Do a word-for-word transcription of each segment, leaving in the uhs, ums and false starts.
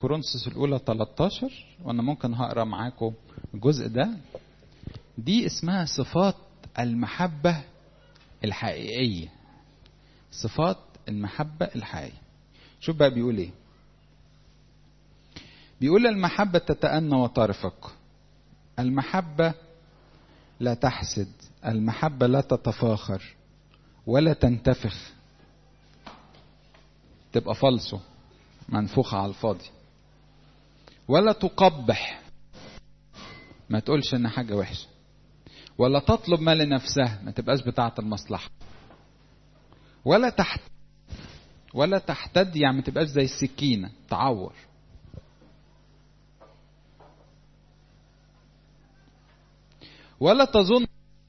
كورنثوس الأولى ثلاثة عشر، وأنا ممكن هقرأ معاكم الجزء ده. دي اسمها صفات المحبة الحقيقية. صفات المحبة الحقيقية. شوف بقى بيقول ايه. بيقول المحبة تتأنى وترفق، المحبة لا تحسد، المحبة لا تتفاخر ولا تنتفخ، تبقى فالصو منفوخة على الفاضي، ولا تقبح، ما تقولش ان حاجة وحشة، ولا تطلب ما لنفسها، ما تبقاش بتاعة المصلحة، ولا تحت ولا تحتد، يعني ما تبقاش زي السكينة تعور، ولا تظن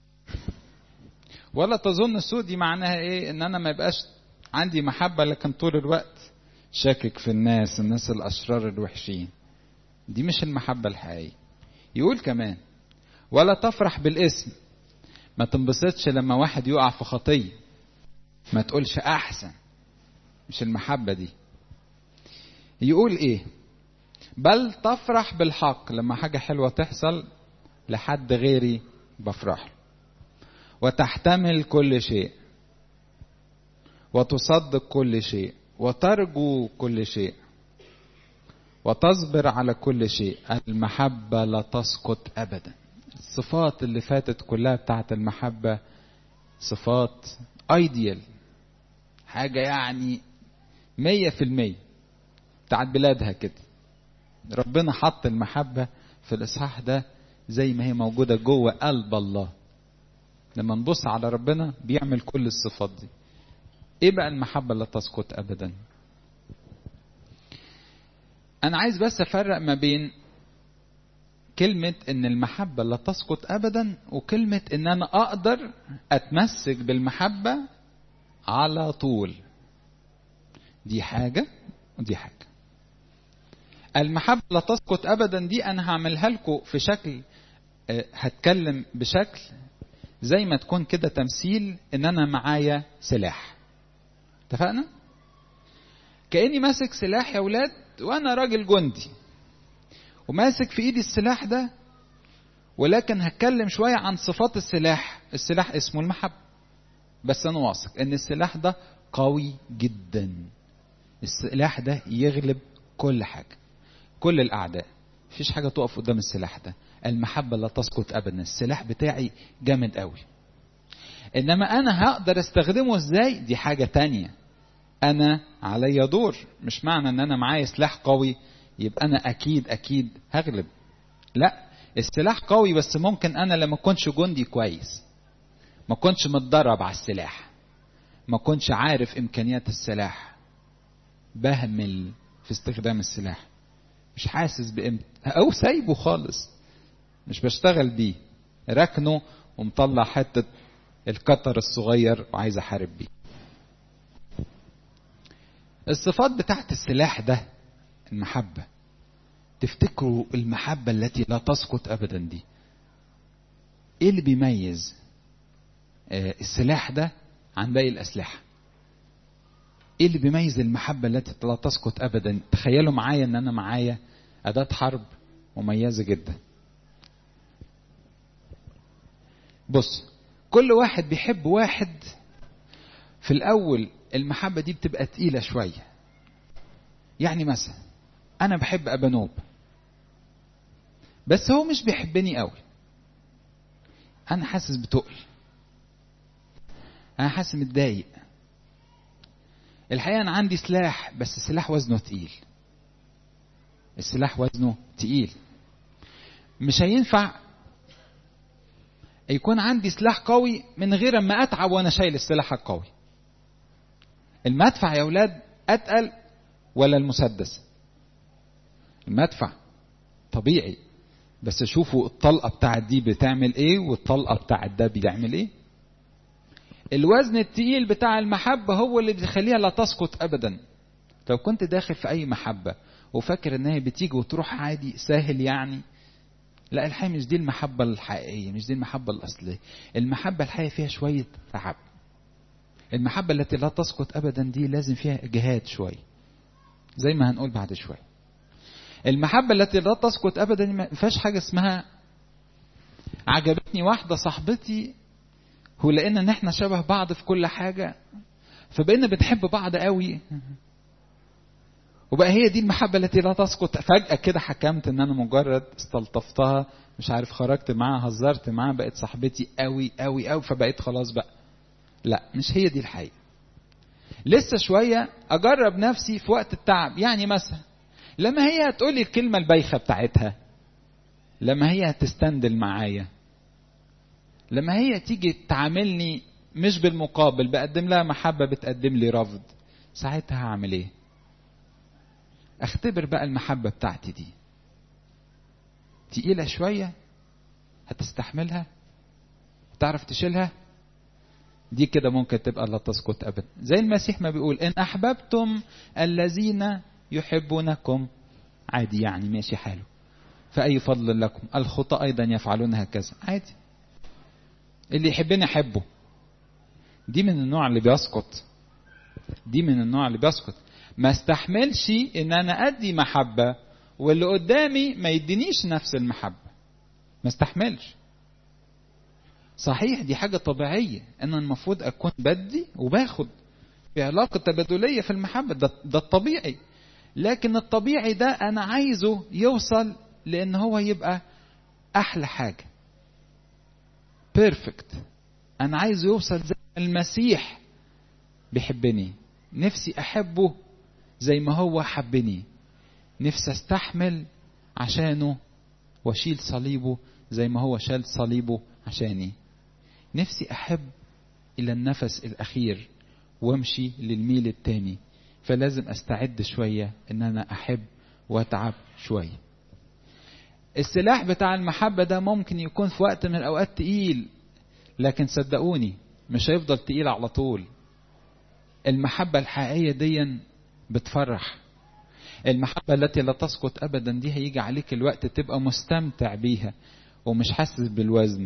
ولا تظن السوء. دي معناها ايه؟ ان انا ما يبقاش عندي محبة لكن طول الوقت شاكك في الناس الناس الاشرار الوحشين. دي مش المحبة الحقيقية. يقول كمان ولا تفرح بالاسم، ما تنبسطش لما واحد يقع في خطية، ما تقولش احسن، مش المحبة دي. يقول ايه؟ بل تفرح بالحق، لما حاجة حلوة تحصل لحد غيري بفرح، وتحتمل كل شيء، وتصدق كل شيء، وترجو كل شيء، وتصبر على كل شيء. المحبة لا تسقط أبدا. الصفات اللي فاتت كلها بتاعت المحبة صفات ايديال، حاجة يعني مية في المية بتاعت بلادها كده. ربنا حط المحبة في الإصحاح ده زي ما هي موجودة جوه قلب الله. لما نبص على ربنا بيعمل كل الصفات دي. ايه بقى المحبة لا تسقط ابدا؟ انا عايز بس افرق ما بين كلمة ان المحبة لا تسقط ابدا وكلمة ان انا اقدر اتمسك بالمحبة على طول. دي حاجة ودي حاجة. المحبة لا تسقط ابدا دي انا هعملها لكم في شكل، هتكلم بشكل زي ما تكون كده تمثيل ان انا معايا سلاح. اتفقنا؟ كأني ماسك سلاح يا ولاد، وانا راجل جندي وماسك في ايدي السلاح ده، ولكن هتكلم شوية عن صفات السلاح. السلاح اسمه المحبة، بس انا واثق ان السلاح ده قوي جدا. السلاح ده يغلب كل حاجة، كل الاعداء. مفيش حاجة تقف قدام السلاح ده. المحبة لا تسقط ابدا. السلاح بتاعي جامد قوي، انما انا هقدر استخدمه ازاي دي حاجة تانية. انا عليا دور. مش معنى ان انا معايا سلاح قوي يبقى انا اكيد اكيد هغلب. لا، السلاح قوي بس ممكن انا لما كنتش جندي كويس، ما كنتش متدرب على السلاح، ما كنتش عارف امكانيات السلاح، بهمل في استخدام السلاح، مش حاسس بقيمته او سايبه خالص، مش بشتغل بيه، ركنه ومطلع حتة القطر الصغير وعايز احارب بيه. الصفات بتاعت السلاح ده المحبة. تفتكروا المحبة التي لا تسقط ابدا دي ايه اللي بيميز آه السلاح ده عن باقي الاسلحة؟ ايه اللي بيميز المحبة التي لا تسقط ابدا؟ تخيلوا معايا ان انا معايا اداة حرب مميزة جدا. بص، كل واحد بيحب واحد. في الاول المحبة دي بتبقى تقيلة شوية. يعني مثلا انا بحب ابانوب بس هو مش بيحبني قوي، انا حاسس بتقل، انا حاسس متضايق. الحقيقة انا عندي سلاح بس السلاح وزنه تقيل. السلاح وزنه تقيل. مش هينفع يكون عندي سلاح قوي من غير ما اتعب وانا شايل السلاح القوي. المدفع يا اولاد اتقل ولا المسدس؟ المدفع طبيعي، بس شوفوا الطلقة بتاعت دي بتعمل ايه والطلقة بتاعت ده بتعمل ايه. الوزن التقيل بتاع المحبة هو اللي بيخليها لا تسقط ابدا. لو كنت داخل في اي محبة وفاكر انها بتيجي وتروح عادي سهل يعني، لا، الحقيقة مش دي المحبة الحقيقية، مش دي المحبة الأصلية. المحبة الحقيقية فيها شوية تعب. المحبة التي لا تسقط أبدا دي لازم فيها جهاد شوية، زي ما هنقول بعد شوية. المحبة التي لا تسقط أبدا ما فيهاش حاجة اسمها عجبتني واحدة صاحبتي ولقينا ان احنا شبه بعض في كل حاجة فبقينا بنحب بعض قوي وبقى هي دي المحبة التي لا تسقط. فجأة كده حكمت ان انا مجرد استلطفتها مش عارف خرجت معاها هزرت معاها بقت صاحبتي قوي قوي قوي فبقيت خلاص بقى. لا مش هي دي الحقيقة. لسه شوية اجرب نفسي في وقت التعب. يعني مثلا لما هي هتقولي الكلمة البايخة بتاعتها لما هي هتستندل معايا لما هي تيجي تعاملني مش بالمقابل بقدم لها محبة بتقدم لي رفض ساعتها هعمل ايه؟ اختبر بقى المحبة بتاعتي دي تقيلة شوية هتستحملها تعرف تشيلها دي كده ممكن تبقى لا تسقط أبدا. زي المسيح ما بيقول إن أحببتم الذين يحبونكم عادي يعني ماشي حاله فأي فضل لكم الخطأ أيضا يفعلون هكذا عادي. اللي يحبني أحبه. دي من النوع اللي بيسقط دي من النوع اللي بيسقط. ما استحملش إن أنا أدي محبة واللي قدامي ما يدينيش نفس المحبة ما استحملش. صحيح دي حاجة طبيعية أنا المفروض أكون بدي وباخد في علاقة تبادلية في المحبة ده, ده الطبيعي. لكن الطبيعي ده أنا عايزه يوصل لأن هو يبقى أحلى حاجة بيرفكت. أنا عايزه يوصل زي المسيح بيحبني نفسي أحبه زي ما هو حبني نفسي استحمل عشانه واشيل صليبه زي ما هو شال صليبه عشاني. نفسي أحب إلى النفس الأخير وامشي للميل التاني فلازم أستعد شوية إن أنا أحب وأتعب شوية. السلاح بتاع المحبة ده ممكن يكون في وقت من الأوقات تقيل لكن صدقوني مش هيفضل تقيل على طول. المحبة الحقيقية دي بتفرح. المحبة التي لا تسقط أبدا دي هيجي عليك الوقت تبقى مستمتع بيها ومش حاسس بالوزن.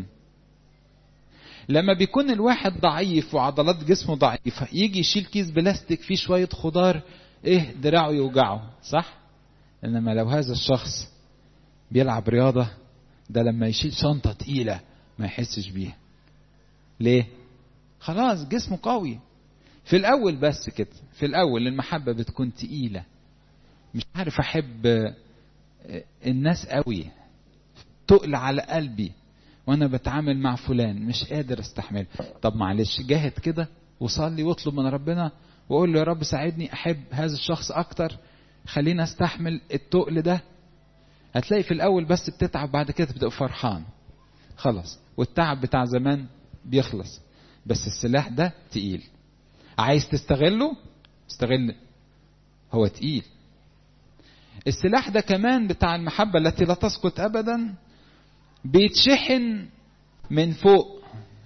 لما بيكون الواحد ضعيف وعضلات جسمه ضعيفة يجي يشيل كيس بلاستيك فيه شوية خضار ايه دراعه يوجعه صح. انما لو هذا الشخص بيلعب رياضة ده لما يشيل شنطة تقيلة ما يحسش بيها. ليه؟ خلاص جسمه قوي. في الاول بس كده في الاول المحبة بتكون تقيلة مش عارف احب الناس قوي تقل على قلبي وانا بتعامل مع فلان مش قادر استحمل. طب معلش جاهد كده وصلي واطلب من ربنا وقول له يا رب ساعدني احب هذا الشخص اكتر خلينا استحمل التقل ده. هتلاقي في الاول بس بتتعب بعد كده بتبقى فرحان خلاص والتعب بتاع زمان بيخلص. بس السلاح ده تقيل عايز تستغله استغل هو تقيل. السلاح ده كمان بتاع المحبة التي لا تسقط ابدا بيتشحن من فوق.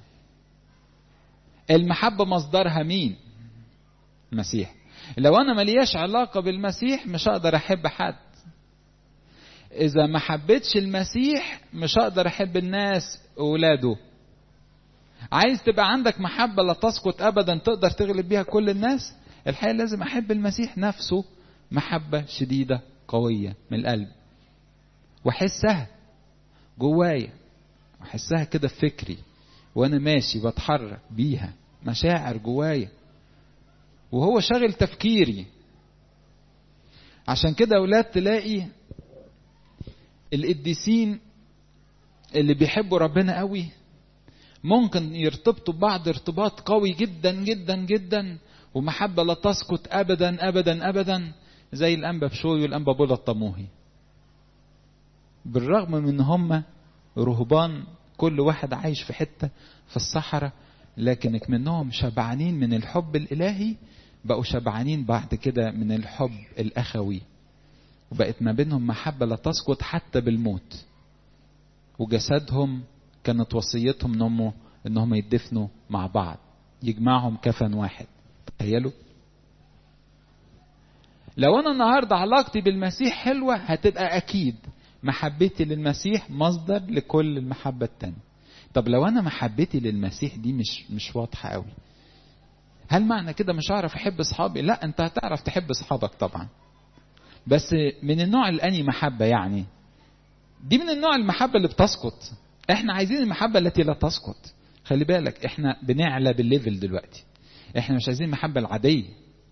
المحبة مصدرها مين؟ المسيح. لو انا ملياش علاقة بالمسيح مش هقدر احب حد. اذا ما حبيتش المسيح مش هقدر احب الناس اولاده. عايز تبقى عندك محبة لا تسقط ابدا تقدر تغلب بيها كل الناس الحقيقة لازم احب المسيح نفسه محبة شديدة قوية من القلب واحسها جوايا احسها كده في فكري وانا ماشي بتحرك بيها مشاعر جوايا وهو شاغل تفكيري. عشان كده اولاد تلاقي القديسين اللي بيحبوا ربنا قوي ممكن يرتبطوا ببعض ارتباط قوي جدا جدا جدا ومحبة لا تسقط ابدا ابدا ابدا زي الانبا بشوي والانبا بولا الطموهي. بالرغم من ان هم رهبان كل واحد عايش في حتة في الصحراء لكن منهم شبعانين من الحب الالهي بقوا شبعانين بعد كده من الحب الاخوي وبقت ما بينهم محبة لا تسقط حتى بالموت. وجسدهم كانت وصيتهم انهم انهم يدفنوا مع بعض يجمعهم كفن واحد. تخيلوا لو انا النهارده علاقتي بالمسيح حلوة هتبقى اكيد محبتي للمسيح مصدر لكل المحبة التانية. طب لو انا محبتي للمسيح دي مش مش واضحة قوي هل معنى كده مش هعرف احب اصحابي؟ لا انت هتعرف تحب اصحابك طبعا بس من النوع الأني محبة يعني، دي من النوع المحبة اللي بتسقط. احنا عايزين المحبة التي لا تسقط. خلي بالك احنا بنعلى بالليفل دلوقتي، احنا مش عايزين المحبة العادية،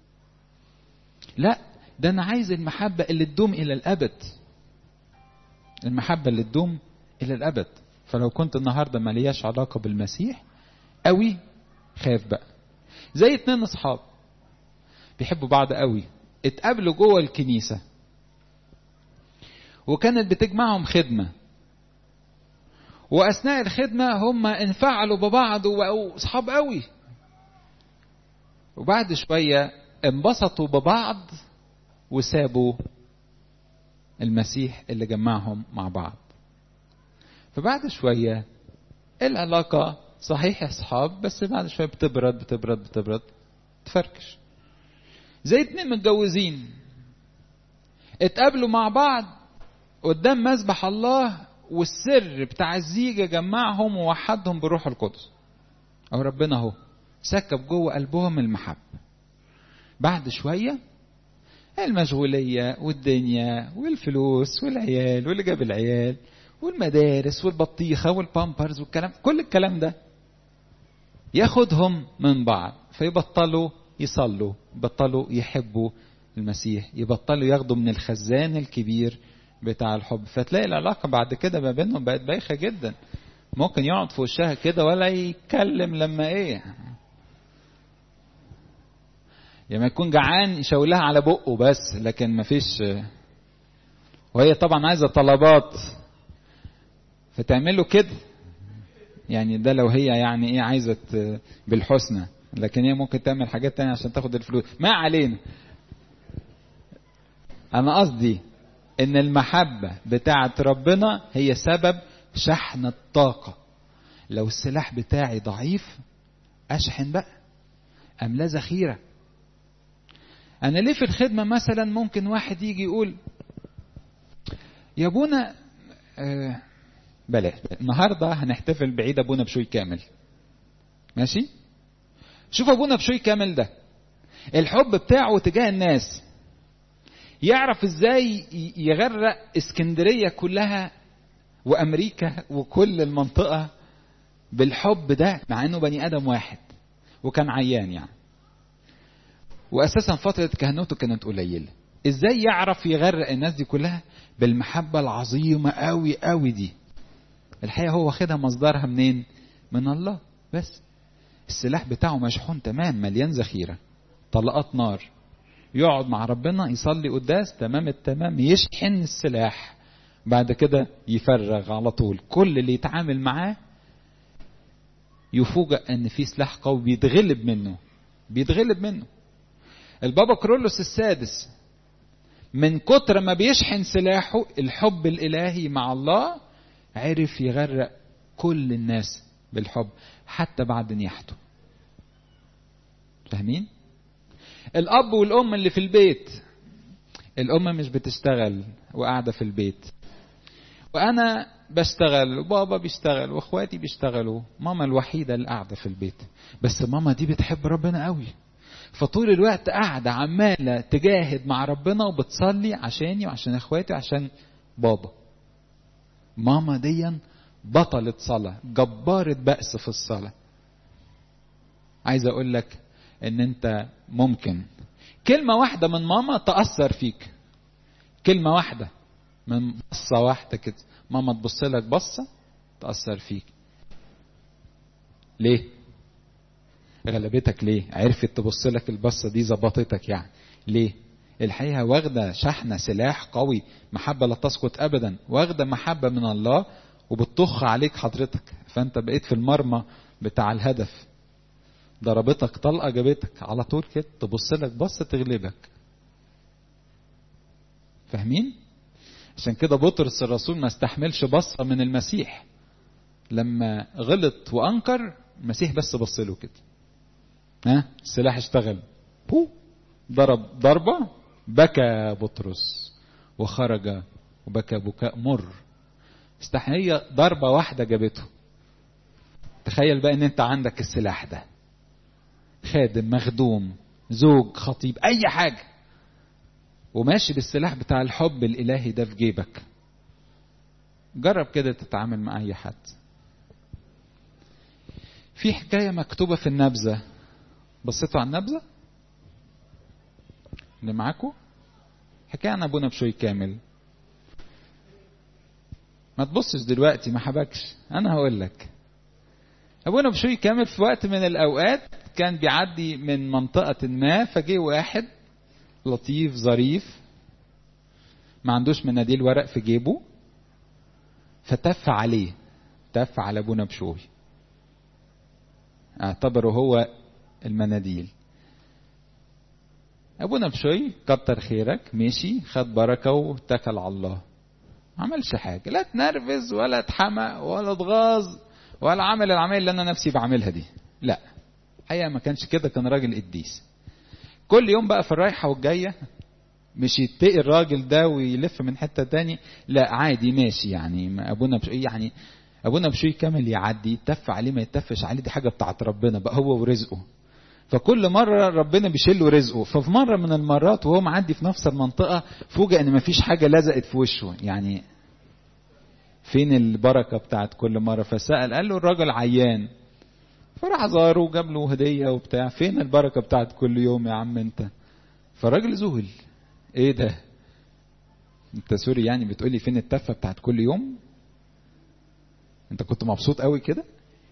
لا ده انا عايز المحبة اللي تدوم الى الابد، المحبة اللي تدوم الى الابد. فلو كنت النهاردة ما لياش علاقة بالمسيح قوي، خاف بقى. زي اتنين اصحاب بيحبوا بعض قوي، اتقابلوا جوه الكنيسة وكانت بتجمعهم خدمة، واثناء الخدمة هم انفعلوا ببعض وبقوا اصحاب قوي، وبعد شوية انبسطوا ببعض وسابوا المسيح اللي جمعهم مع بعض. فبعد شوية العلاقة صحيح اصحاب، بس بعد شوية بتبرد بتبرد بتبرد تفركش. زي اتنين متجوزين اتقابلوا مع بعض قدام مذبح الله، والسر بتاع الزيجة جمعهم ووحدهم بروح القدس، او ربنا هو سكب جوه قلبهم المحبة. بعد شوية المشغولية والدنيا والفلوس والعيال واللي جاب العيال والمدارس والبطيخة والبامبرز والكلام، كل الكلام ده ياخدهم من بعض، فيبطلوا يصلوا، يبطلوا يحبوا المسيح، يبطلوا ياخدوا من الخزان الكبير بتاع الحب. فتلاقي العلاقة بعد كده ما بينهم بقت بايخة جدا، ممكن يقعد في وشها كده ولا يتكلم لما ايه، لما يكون جعان يشاولها على بقه بس، لكن ما فيش. وهي طبعا عايزة طلبات فتعمله كده، يعني ده لو هي يعني ايه عايزة بالحسنى، لكن هي ممكن تعمل حاجات تانية عشان تاخد الفلوس، ما علينا. انا قصدي ان المحبة بتاعت ربنا هي سبب شحن الطاقة. لو السلاح بتاعي ضعيف اشحن بقى، املا ذخيرة. انا ليه في الخدمة مثلا ممكن واحد يجي يقول يا ابونا آه بلاش النهاردة هنحتفل بعيد ابونا بشوي كامل، ماشي؟ شوف ابونا بشوي كامل ده الحب بتاعه تجاه الناس، يعرف ازاي يغرق اسكندرية كلها وامريكا وكل المنطقة بالحب ده، مع انه بني ادم واحد وكان عيان يعني، واساسا فترة كهنوته كانت قليلة. ازاي يعرف يغرق الناس دي كلها بالمحبة العظيمة قوي قوي دي؟ الحقيقة هو واخدها مصدرها منين؟ من الله. بس السلاح بتاعه مشحون تمام، مليان ذخيرة، طلقات نار، يقعد مع ربنا يصلي قداس تمام التمام، يشحن السلاح، بعد كده يفرغ على طول. كل اللي يتعامل معاه يفوجئ ان في سلاح قوي بيتغلب منه بيتغلب منه. البابا كرولوس السادس من كتر ما بيشحن سلاحه الحب الالهي مع الله، عرف يغرق كل الناس بالحب حتى بعد نياحته. فاهمين؟ الاب والام اللي في البيت، الام مش بتشتغل وقاعده في البيت، وانا بشتغل وبابا بيشتغل واخواتي بيشتغلوا، ماما الوحيده اللي قاعده في البيت. بس ماما دي بتحب ربنا قوي، فطول الوقت قاعده عماله تجاهد مع ربنا وبتصلي عشاني وعشان اخواتي وعشان بابا. ماما دي بطلة صلاة، جبارة بأس في الصلاة. عايز اقول لك ان انت ممكن كلمة واحدة من ماما تأثر فيك، كلمة واحدة من بصة واحدة كده، ماما تبص لك بصة تأثر فيك. ليه؟ غلبتك ليه؟ عرفت تبص لك البصة دي ظبطتك يعني. ليه؟ الحقيقة واخدة شحنة سلاح قوي، محبة لا تسقط أبدا، واخدة محبة من الله وبتطخ عليك حضرتك، فأنت بقيت في المرمى بتاع الهدف. ضربتك طلقة جابتك على طول كده، تبص لك بصة تغلبك. فاهمين؟ عشان كده بطرس الرسول ما استحملش بصة من المسيح، لما غلط وأنكر المسيح بس بص له كده، ها السلاح اشتغل، بو ضرب ضربة، بكى بطرس وخرج وبكى بكاء مر. استحقية ضربة واحدة جابته. تخيل بقى ان انت عندك السلاح ده، خادم، مخدوم، زوج، خطيب، اي حاجة، وماشي بالسلاح بتاع الحب الإلهي ده في جيبك. جرب كده تتعامل مع أي حد. في حكاية مكتوبة في النبذة، بصيتوا على النبذة اللي معاكم؟ حكاية عن أبونا بشوي كامل. ما تبصش دلوقتي، ما حبكش، أنا هقول لك. أبونا بشوي كامل في وقت من الأوقات كان بيعدي من منطقة ما، فجي واحد لطيف ظريف ما عندوش مناديل ورق في جيبه، فتف عليه، تف على أبونا بشوي، اعتبره هو المناديل. أبونا بشوي كتر خيرك، ماشي، خد بركة واتكل على الله، ما عملش حاجة، لا تنرفز ولا اتحمى ولا اتغاظ ولا عمل العمل اللي أنا نفسي بعملها دي، لا حقيقة ما كانش كده، كان راجل قديس. كل يوم بقى في الرايحة والجاية مش يتقي الراجل ده ويلف من حتة تاني، لا عادي ماشي يعني. أبونا بشوي يعني أبونا بشوي كامل يعدي، يتف عليه ما يتفش عليه، دي حاجة بتاعت ربنا بقى، هو ورزقه. فكل مرة ربنا بيشيله رزقه. ففي مرة من المرات وهو معدي في نفس المنطقة فوجئ ان مفيش حاجة لزقت في وشه، يعني فين البركة بتاعت كل مرة؟ فسأل، قال له الراجل عيان، فراح زاره وجاب له هدية وبتاع، فين البركة بتاعت كل يوم يا عم انت؟ فالراجل ذهل، ايه ده انت سوري يعني بتقولي فين التفة بتاعت كل يوم؟ انت كنت مبسوط قوي كده؟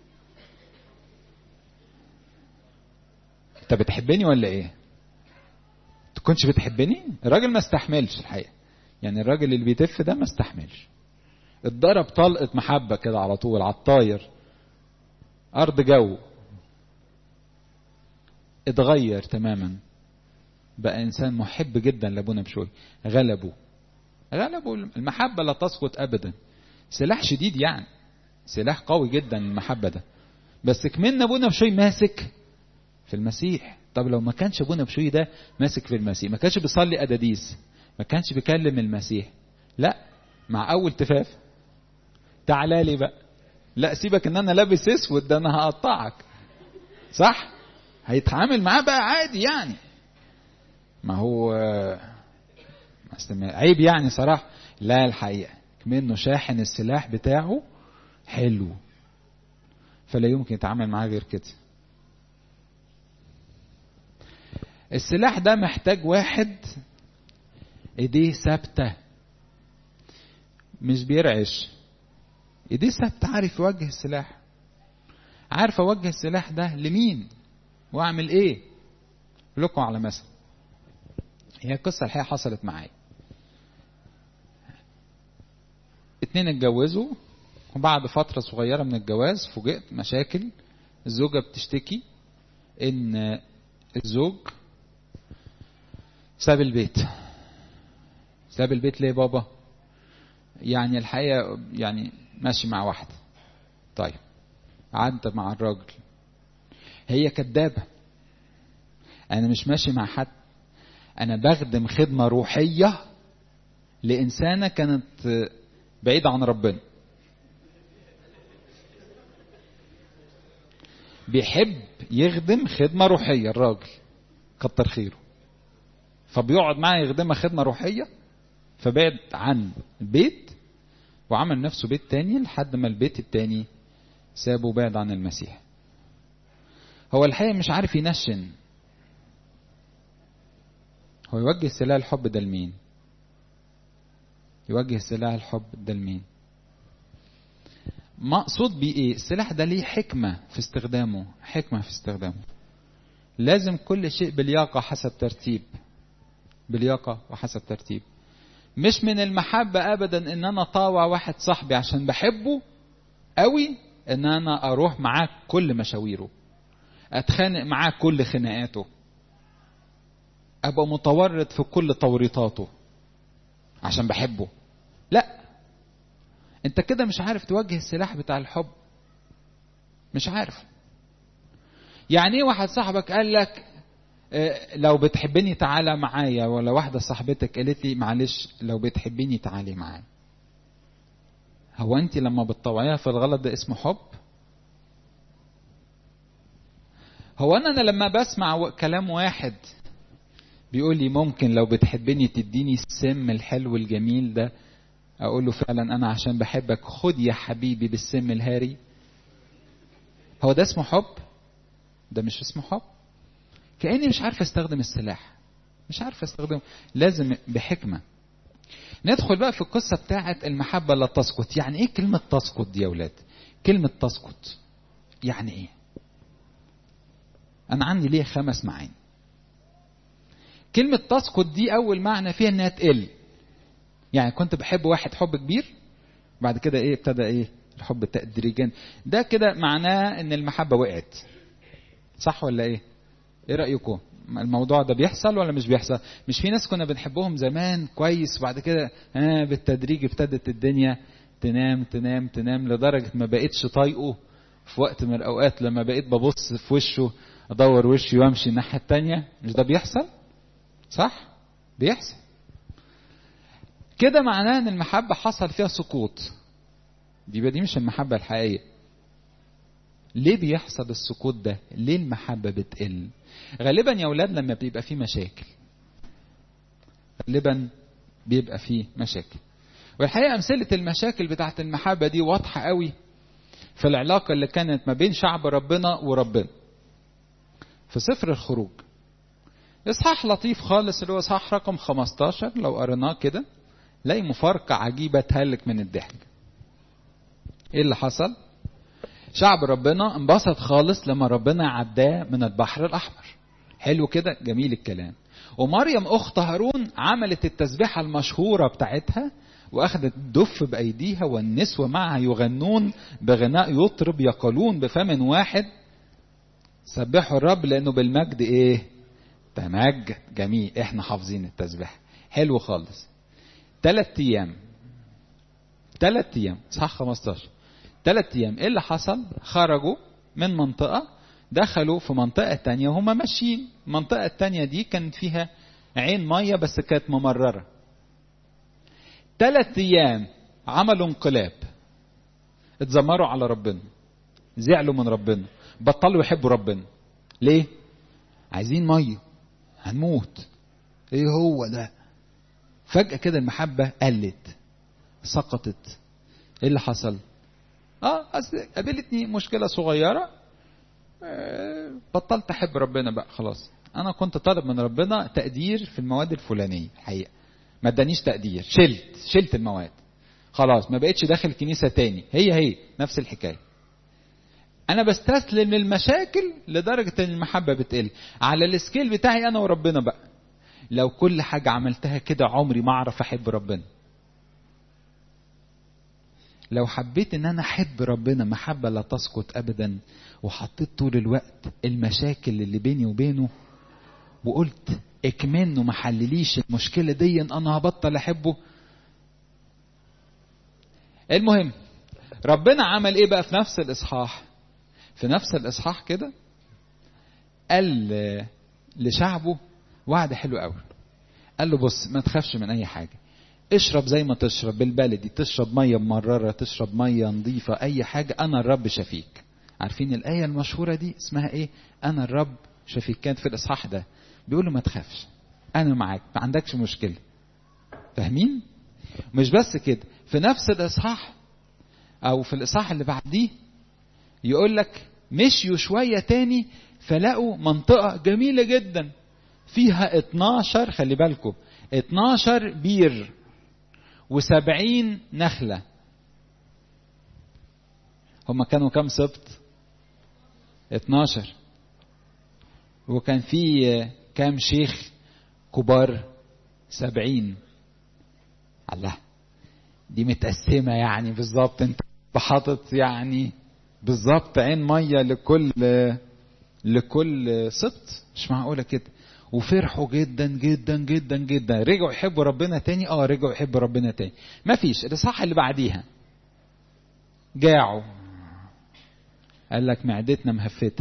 انت بتحبني ولا ايه؟ تكونش بتحبني؟ الراجل ما استحملش الحقيقة، يعني الراجل اللي بيتف ده ما استحملش، اتضرب طلقة محبة كده على طول على الطاير، ارض جو، اتغير تماما، بقى انسان محب جدا لابونا بشوي. غلبه غلبه المحبة لا تسقط ابدا، سلاح شديد يعني، سلاح قوي جدا المحبة ده، بس كمان ابونا بشوي ماسك في المسيح. طب لو ما كانش ابونا بشوي ده ماسك في المسيح، ما كانش بيصلي قداديس، ما كانش بيكلم المسيح، لا مع اول تفاف تعالى لي بقى، لا سيبك ان انا لابس اسود ده انا هقطعك، صح؟ هيتعامل معاه بقى عادي يعني، ما هو عيب يعني صراحة، لا الحقيقة كمنه شاحن السلاح بتاعه حلو، فلا يمكن يتعامل معاه غير كده. السلاح ده محتاج واحد ايديه ثابته، مش بيرعش، ايديه ثابته، عارف يوجه السلاح، عارف اوجه السلاح ده لمين واعمل ايه. لكم على مثل، هي قصه الحقيقه حصلت معايا. اتنين اتجوزوا وبعد فتره صغيره من الجواز فوجئت مشاكل، الزوجه بتشتكي ان الزوج ساب البيت. ساب البيت ليه بابا؟ يعني الحقيقة يعني ماشي مع واحدة، طيب عدت مع الراجل، هي كدابة، أنا مش ماشي مع حد، أنا بخدم خدمة روحية لإنسانة كانت بعيدة عن ربنا، بيحب يخدم خدمة روحية الراجل كتر خيره، فبيقعد معاه يخدمها خدمة روحية، فبعد عن البيت وعمل نفسه بيت تاني لحد ما البيت التاني سابه بعد عن المسيح. هو الحقيقة مش عارف ينشن، هو يوجه سلاح الحب ده لمين؟ يوجه سلاح الحب ده لمين؟ مقصود بيه ايه؟ السلاح ده ليه حكمة في استخدامه، حكمة في استخدامه، لازم كل شيء بلياقة حسب ترتيب، بلياقة وحسب ترتيب. مش من المحبة ابدا ان انا طاوع واحد صاحبي عشان بحبه قوي ان انا اروح معاه كل مشاويره، اتخانق معاه كل خناقاته، ابقى متورط في كل توريطاته عشان بحبه، لا انت كده مش عارف توجه السلاح بتاع الحب، مش عارف. يعني ايه واحد صاحبك قال لك اه لو بتحبني تعالى معايا، ولا واحدة صاحبتك قالت لي معلش لو بتحبني تعالي معايا، هو انت لما بتطوعيها في الغلط ده اسمه حب؟ هو انا لما بسمع كلام واحد بيقول لي ممكن لو بتحبني تديني السم الحلو الجميل ده؟ اقول له فعلا انا عشان بحبك خد يا حبيبي بالسم الهاري. هو ده اسمه حب؟ ده مش اسمه حب. كأني مش عارف استخدم السلاح، مش عارف استخدمه، لازم بحكمة. ندخل بقى في القصة بتاعت المحبة لا تسقط. يعني ايه كلمة تسقط دي يا ولاد؟ كلمة تسقط يعني ايه؟ انا عندي ليه خمس معاني. كلمة تسقط دي اول معنى فيها انها تقل. يعني كنت بحب واحد حب كبير، بعد كده ايه ابتدى ايه الحب تدريجيا. ده كده معناه ان المحبة وقعت. صح ولا ايه؟ ايه رأيكم؟ الموضوع ده بيحصل ولا مش بيحصل؟ مش في ناس كنا بنحبهم زمان كويس وبعد كده ها بالتدريج ابتدت الدنيا تنام تنام تنام لدرجة ما بقيتش طايقه في وقت من الاوقات، لما بقيت ببص في وشه ادور وشي وامشي الناحية التانية. مش ده بيحصل؟ صح؟ بيحصل كده. معناه ان المحبة حصل فيها سقوط. دي دي مش المحبة الحقيقية. ليه بيحصل السقوط ده؟ ليه المحبة بتقل؟ غالبا يا اولاد لما بيبقى فيه مشاكل، غالبا بيبقى فيه مشاكل. والحقيقة امثلة المشاكل بتاعت المحبة دي واضحة قوي في العلاقة اللي كانت ما بين شعب ربنا وربنا. في سفر الخروج اصحاح لطيف خالص اللي هو اصحاح رقم خمستاشر، لو قريناه كده لاقي مفارقة عجيبة تهلك من الضحك. ايه اللي حصل؟ شعب ربنا انبسط خالص لما ربنا عداه من البحر الأحمر. حلو كده، جميل الكلام. ومريم أخت هارون عملت التسبيحة المشهورة بتاعتها وأخذت الدف بأيديها والنسوة معها يغنون بغناء يطرب يقولون بفم واحد سبحوا الرب لأنه بالمجد إيه؟ تمجد. جميل، إحنا حافظين التسبيحة. حلو خالص. ثلاث أيام ثلاث أيام صح خمستاشر ثلاث أيام إيه اللي حصل؟ خرجوا من منطقة دخلوا في منطقة تانية وهم ماشيين. المنطقة التانية دي كانت فيها عين مية بس كانت ممررة. ثلاث أيام عملوا انقلاب، اتذمروا على ربنا، زعلوا من ربنا، بطلوا يحبوا ربنا. ليه؟ عايزين مية، هنموت. ايه هو ده؟ فجأة كده المحبة قلت، سقطت. ايه اللي حصل؟ اه قابلتني مشكلة صغيرة، آه بطلت احب ربنا بقى خلاص. انا كنت طالب من ربنا تقدير في المواد الفلانية، الحقيقة ما ادانيش تقدير، شلت شلت المواد خلاص، ما بقتش داخل كنيسة تاني. هي هي نفس الحكاية. انا بستسلم للمشاكل لدرجة ان المحبة بتقل. على السكيل بتاعي انا وربنا بقى، لو كل حاجة عملتها كده عمري ما اعرف احب ربنا. لو حبيت ان انا احب ربنا محبة لا تسقط ابدا، وحطيت طول الوقت المشاكل اللي بيني وبينه وقلت اكمنه ما حلليش المشكلة دي، انا هبطل احبه. المهم ربنا عمل ايه بقى في نفس الاصحاح؟ في نفس الاصحاح كده قال لشعبه وعد حلو قوي. قال له بص ما تخافش من اي حاجة، اشرب زي ما تشرب بالبلدي، تشرب مية مررة، تشرب مية نظيفة، اي حاجة، انا الرب شفيك. عارفين الآية المشهورة دي اسمها ايه؟ انا الرب شفيك. كانت في الاصحاح ده بيقول له ما تخافش انا معاك، ما عندكش مشكلة. فاهمين؟ مش بس كده، في نفس الاصحاح او في الاصحاح اللي بعديه يقول لك مشيوا شوية تاني فلقوا منطقة جميلة جدا فيها اتناشر، خلي بالكم اتناشر بير وسبعين نخلة. هم كانوا كم سبط؟ اتناشر. وكان في كام شيخ كبار؟ سبعين. الله، دي متقسمة يعني بالظبط، انت بحاطط يعني بالظبط عين مية لكل لكل سبط. مش معقولة كده. وفرحوا جدا جدا جدا جدا. رجعوا يحبوا ربنا تاني؟ اه رجعوا يحبوا ربنا تاني. ما فيش الاصحاح اللي بعديها جاعوا، قال لك معدتنا مهفتة.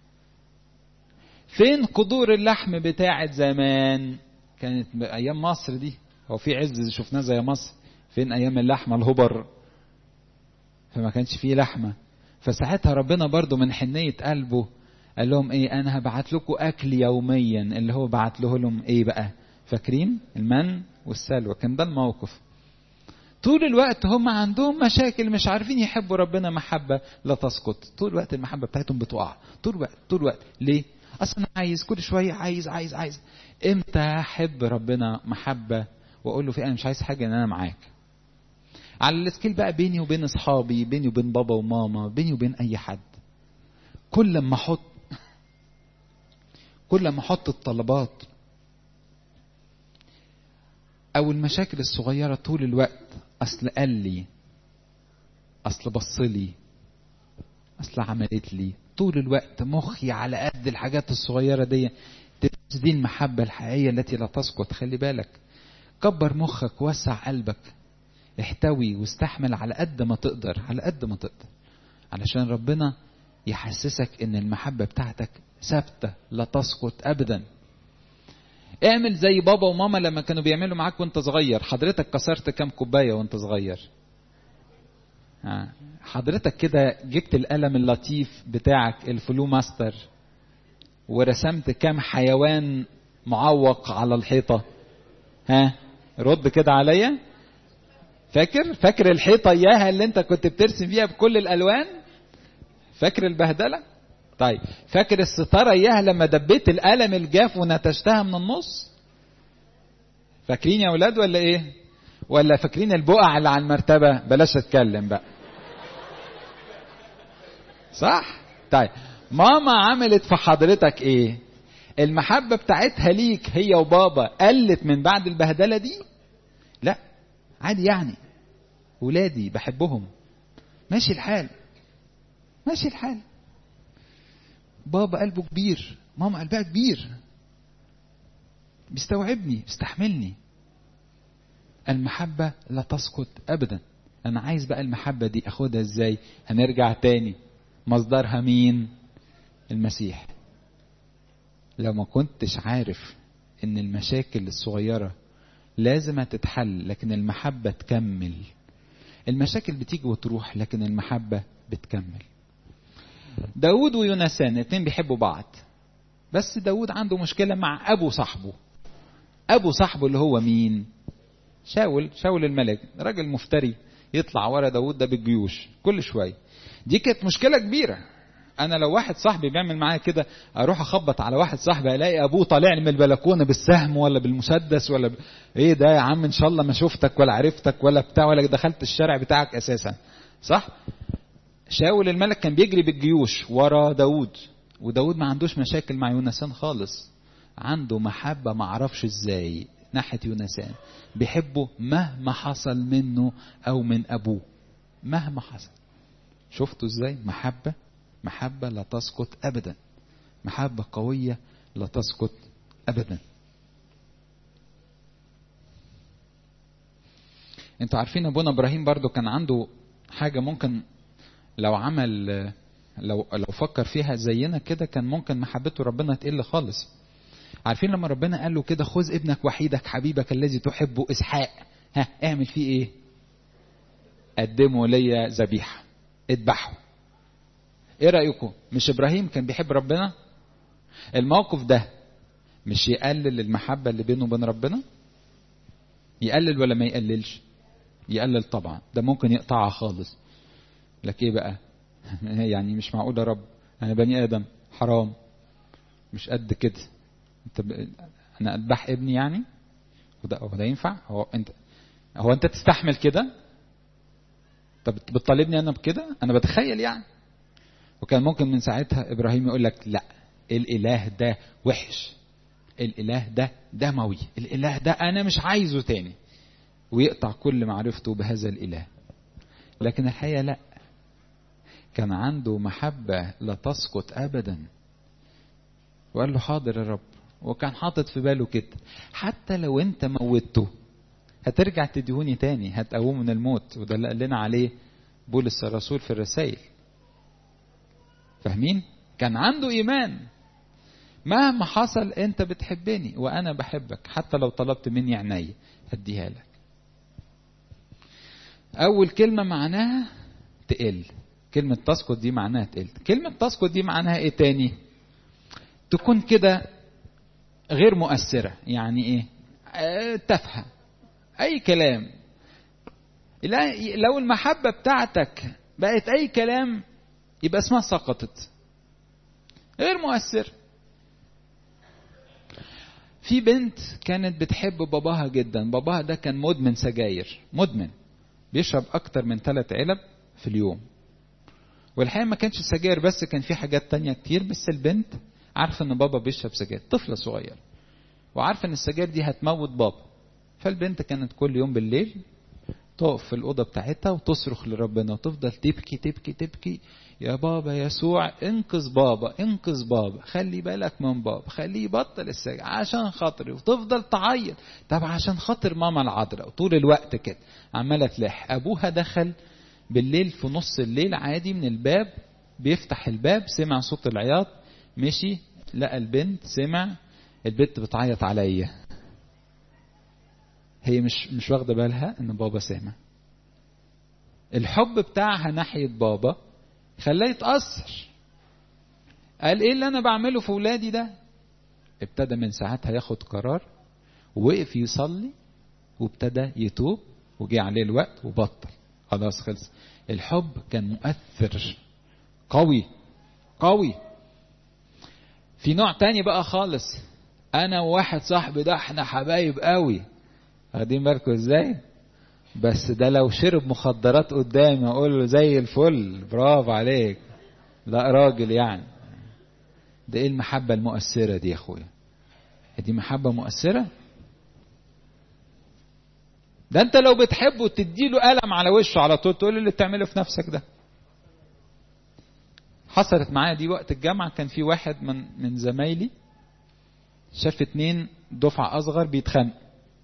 فين قدور اللحم بتاعت زمان؟ كانت ايام مصر دي، هو في عز شفناه زي مصر؟ فين ايام اللحمة الهبر؟ فما كانش فيه لحمة. فساعتها ربنا برضو من حنية قلبه قال لهم ايه؟ انا هبعت لكم اكل يوميا، اللي هو بعت له لهم ايه بقى؟ فاكرين المن والسلوى؟ كان ده الموقف. طول الوقت هم عندهم مشاكل، مش عارفين يحبوا ربنا محبة لا تسقط. طول الوقت المحبة بتاعتهم بتقع، طول الوقت طول الوقت. ليه؟ اصلا عايز كل شوية عايز عايز عايز. امتى احب ربنا محبة واقول له في انا مش عايز حاجة، ان انا معاك؟ على السكيل بقى بيني وبين اصحابي، بيني وبين بابا وماما، بيني وبين اي حد. كل ما احط كل ما احط الطلبات او المشاكل الصغيرة طول الوقت، اصل قال لي، اصل بص لي، اصل عملت لي، طول الوقت مخي على قد الحاجات الصغيرة دي. دي المحبة الحقيقية التي لا تسقط. خلي بالك، كبر مخك، وسع قلبك، احتوي واستحمل على قد ما تقدر، على قد ما تقدر، علشان ربنا يحسسك ان المحبة بتاعتك ثابتة لا تسقط ابدا. اعمل زي بابا وماما لما كانوا بيعملوا معاك وانت صغير. حضرتك كسرت كام كوباية وانت صغير؟ حضرتك كده جبت القلم اللطيف بتاعك الفلو ماستر ورسمت كام حيوان معوق على الحيطة؟ ها رد كده عليا. فاكر فاكر الحيطة اياها اللي انت كنت بترسم فيها بكل الالوان؟ فاكر البهدلة؟ طيب فاكر الستارة اياها لما دبيت القلم الجاف ونتشتها من النص؟ فاكرين يا اولاد ولا ايه؟ ولا فاكرين البقع اللي على المرتبة؟ بلاش اتكلم بقى. صح؟ طيب ماما عملت في حضرتك ايه؟ المحبة بتاعتها ليك هي وبابا قلت من بعد البهدلة دي؟ لا، عادي يعني، ولادي بحبهم، ماشي الحال، ماشي الحال. بابا قلبه كبير، ماما قلبها كبير، بيستوعبني، بيستحملني. المحبة لا تسقط ابدا. انا عايز بقى المحبة دي اخدها ازاي؟ هنرجع تاني، مصدرها مين؟ المسيح. لو ما كنتش عارف ان المشاكل الصغيرة لازم تتحل لكن المحبة تكمل. المشاكل بتيجي وتروح لكن المحبة بتكمل. داود ويونسان اتنين بيحبوا بعض، بس داود عنده مشكلة مع ابو صاحبه. ابو صاحبه اللي هو مين؟ شاول. شاول الملك، راجل مفتري، يطلع ورا داود ده بالجيوش كل شوية. دي كانت مشكلة كبيرة. انا لو واحد صاحبي بيعمل معايا كده، اروح اخبط على واحد صاحبي الاقي ابوه طالع من البلكونه بالسهم ولا بالمسدس ولا ب... ايه ده يا عم؟ ان شاء الله ما شفتك ولا عرفتك ولا بتاع ولا دخلت الشارع بتاعك اساسا. صح؟ شاول الملك كان بيجري بالجيوش ورا داود، وداود ما عندوش مشاكل مع يونسان خالص، عنده محبة ما عرفش ازاي ناحية يونسان، بيحبه مهما حصل منه او من ابوه، مهما حصل. شفتوا ازاي؟ محبة محبة لا تسقط ابدا، محبة قوية لا تسقط ابدا. انتوا عارفين ابونا ابراهيم برضو كان عنده حاجة ممكن لو عمل لو لو فكر فيها زينا كده كان ممكن محبته ربنا تقل خالص. عارفين لما ربنا قال له كده خذ ابنك وحيدك حبيبك الذي تحبه اسحاق، ها اعمل فيه ايه؟ قدمه ليا ذبيحة، اذبحه. ايه رأيكم؟ مش ابراهيم كان بيحب ربنا؟ الموقف ده مش يقلل المحبة اللي بينه وبين ربنا؟ يقلل ولا ما يقللش؟ يقلل طبعا، ده ممكن يقطعها خالص. لك ايه بقى؟ يعني مش معقول يا رب، انا بني ادم حرام مش قد كده، انت ب... انا اذبح ابني يعني؟ وده هو ده ينفع؟ هو انت هو انت تستحمل كده؟ طب بتطالبني انا بكده؟ انا بتخيل يعني. وكان ممكن من ساعتها ابراهيم يقول لك لا، الاله ده وحش، الاله ده دموي، الاله ده انا مش عايزه تاني، ويقطع كل معرفته بهذا الاله. لكن الحقيقة لا، كان عنده محبة لا تسقط ابدا، وقال له حاضر يا رب. وكان حاطط في باله كده، حتى لو انت موتته هترجع تديهوني تاني، هتقوم من الموت. وده اللي قال لنا عليه بولس الرسول في الرسائل. فاهمين؟ كان عنده ايمان، مهما حصل انت بتحبني وانا بحبك، حتى لو طلبت مني عيني هديها لك. اول كلمة معناها تقل، كلمة تسقط دي معناها تقل. كلمة تسقط دي معناها ايه تاني؟ تكون كده غير مؤثرة. يعني ايه؟ اه تافهة، اي كلام. لو المحبة بتاعتك بقت اي كلام يبقى اسمها سقطت، غير مؤثر. في بنت كانت بتحب باباها جدا، باباها ده كان مدمن سجاير، مدمن، بيشرب اكتر من ثلاث علب في اليوم. والحقيقة ما كانش سجاير بس، كان في حاجات تانية كتير. بس البنت عارفة ان بابا بيشرب سجاير، طفلة صغير، وعارفة ان السجاير دي هتموت بابا. فالبنت كانت كل يوم بالليل تقف في الأوضة بتاعتها وتصرخ لربنا وتفضل تبكي تبكي تبكي، يا بابا يسوع انقذ بابا، انقذ بابا، خلي بالك من بابا، خليه يبطل السجاير عشان خاطري. وتفضل تعيط، طب عشان خاطر ماما العذراء. طول الوقت كده عمالة تلح. أبوها دخل بالليل في نص الليل عادي من الباب، بيفتح الباب، سمع صوت العياط، مشي لقى البنت، سمع البنت بتعيط عليا. هي مش مش واخده بالها ان بابا سامع. الحب بتاعها ناحيه بابا خلاه يتاثر. قال ايه اللي انا بعمله في ولادي ده؟ ابتدى من ساعتها ياخد قرار، ووقف يصلي، وابتدى يتوب، وجي عليه الوقت وبطل. خلاص خلص. الحب كان مؤثر قوي قوي. في نوع تاني بقى خالص، انا وواحد صاحبي ده احنا حبايب قوي، واخدين بالكم ازاي؟ بس ده لو شرب مخدرات قدامي اقول له زي الفل، برافو عليك، لا راجل يعني. ده ايه المحبة المؤثرة دي يا اخويا؟ دي محبة مؤثرة؟ ده انت لو بتحبه تديله قلم على وشه على طول، تقول له اللي بتعمله في نفسك ده. حصلت معايا دي وقت الجامعة. كان في واحد من من زمايلي شاف اتنين دفعة اصغر بيتخانقوا،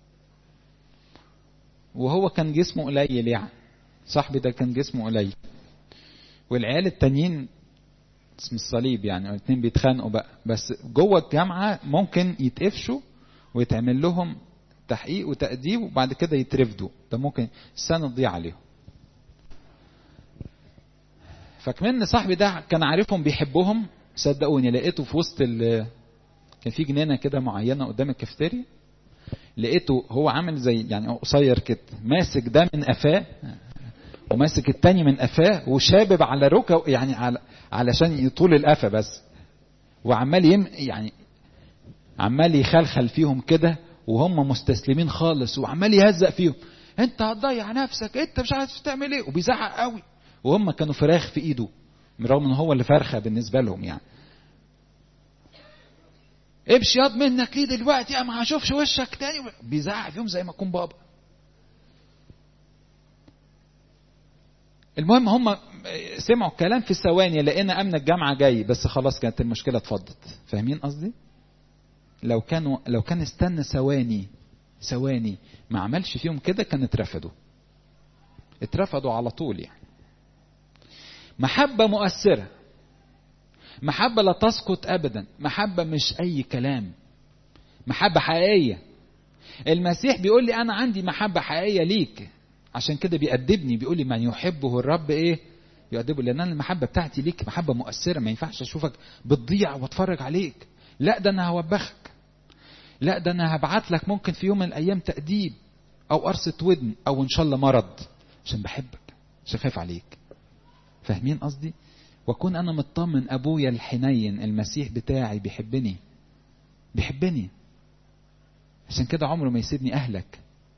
وهو كان جسمه قليل، يعني صاحبي ده كان جسمه قليل، والعيال التانيين اسم الصليب يعني الاثنين بيتخانقوا بقى. بس جوه الجامعة ممكن يتقفشوا ويتعمل لهم تحقيق وتأديب وبعد كده يترفدوا، ده ممكن السنة تضيع عليهم. فكمان صاحبي ده كان عارفهم بيحبهم، صدقوني لقيته في وسط ال كان في جنينة كده معينة قدام الكافتيريا، لقيته هو عامل زي يعني قصير كده، ماسك ده من قفاه وماسك التاني من قفاه وشابب على ركبه، يعني على علشان يطول القفا بس، وعمال يم يعني عمال يخلخل فيهم كده وهم مستسلمين خالص، وعمال يهزق فيهم، انت هتضيع نفسك، انت مش عارف تعمل ايه، وبيزعق قوي. وهم كانوا فراخ في ايده رغم ان هو اللي فرخه بالنسبه لهم يعني. امشي ياض منك ليه دلوقتي، انا ما هشوفش وشك تاني، بيزعق فيهم زي ما يكون بابا. المهم هم سمعوا الكلام في ثواني، لقينا امن الجامعه جاي، بس خلاص كانت المشكله اتفضت. فاهمين قصدي؟ لو كانوا لو كان استنى ثواني ثواني ما عملش فيهم كده كان اترفضوا اترفضوا على طول يعني. محبه مؤثره، محبه لا تسقط ابدا، محبه مش اي كلام، محبه حقيقيه. المسيح بيقول لي انا عندي محبه حقيقيه ليك، عشان كده بيأدبني، بيقول لي من يحبه الرب ايه يؤدبه، لان انا المحبه بتاعتي ليك محبه مؤثره. ما ينفعش اشوفك بتضيع واتفرج عليك، لا ده انا هوبخك، لا ده انا هبعت لك ممكن في يوم من الايام تأديب او قرصة ودن او ان شاء الله مرض، عشان بحبك، عشان خايف عليك. فاهمين قصدي؟ واكون انا مطمن ابويا الحنين المسيح بتاعي بيحبني بيحبني عشان كده عمره ما يسيبني اهلك.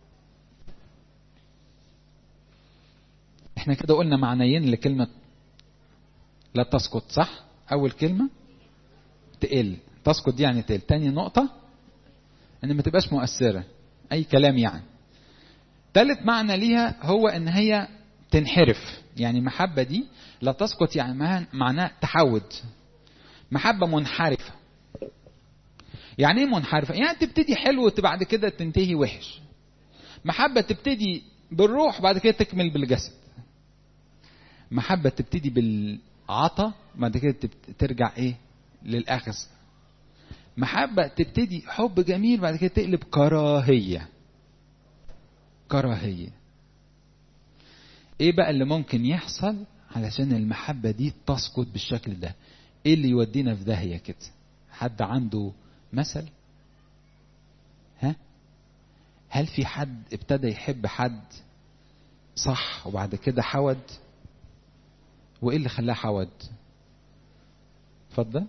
احنا كده قلنا معنيين لكلمة لا تسقط، صح؟ اول كلمة تقل، تسقط دي يعني تقل. تاني نقطة ان ما تبقاش مؤثرة، اي كلام يعني. تالت معنى ليها هو ان هي تنحرف، يعني محبة دي لا تسقط يعني معناه تحود، محبة منحرفة. يعني ايه منحرفة؟ يعني تبتدي حلو وبعد كده تنتهي وحش. محبة تبتدي بالروح بعد كده تكمل بالجسد. محبة تبتدي بالعطا بعد كده ترجع ايه للأخذ. محبة تبتدي حب جميل بعد كده تقلب كراهية. كراهية. ايه بقى اللي ممكن يحصل علشان المحبة دي تسقط بالشكل ده؟ ايه اللي يودينا في داهية كده؟ حد عنده مثل؟ ها؟ هل في حد ابتدى يحب حد صح وبعد كده حود؟ وايه اللي خلاه حود؟ اتفضل.